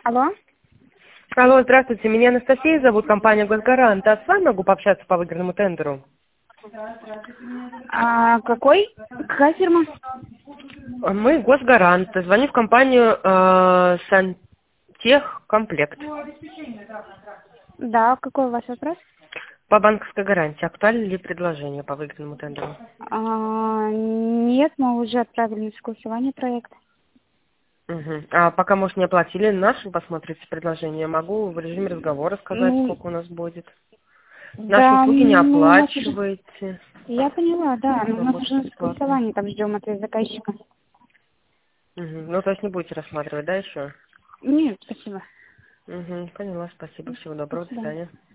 Алло? Алло, здравствуйте, меня Анастасия зовут, компания «Госгарант». А с вами могу пообщаться по выигранному тендеру? Какой? Какая фирма? Мы «Госгарант». Звоню в компанию «Сантехкомплект». Да, какой у вас вопрос? По банковской гарантии. Актуально ли предложение по выигранному тендеру? Нет, мы уже отправили на согласование проект. Угу. А пока, может, не оплатили наши, посмотрите предложение. Могу в режиме разговора сказать, Ну, сколько у нас будет. Наши да, услуги не ну, у нас уже... оплачиваете. Я поняла, да, но у нас уже Работа на бесплатно. согласование там ждем от заказчика. Угу. Ну, то есть не будете рассматривать, да, еще? Нет, спасибо. Угу. Поняла, спасибо. Всего До доброго, до свидания. свидания.